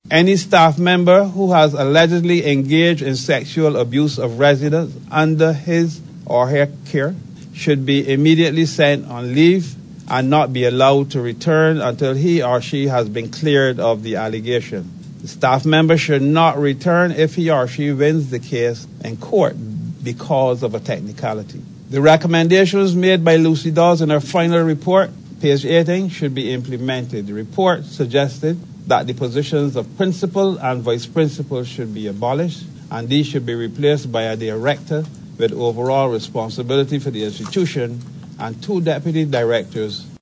Any staff member who has allegedly engaged in sexual abuse of residents under his or her care should be immediately sent on leave and not be allowed to return until he or she has been cleared of the allegation. The staff member should not return if he or she wins the case in court because of a technicality. The recommendations made by Lucy Dawes in her final report, page 18, should be implemented. The report suggested that the positions of principal and vice principal should be abolished, and these should be replaced by a director with overall responsibility for the institution and 2 deputy directors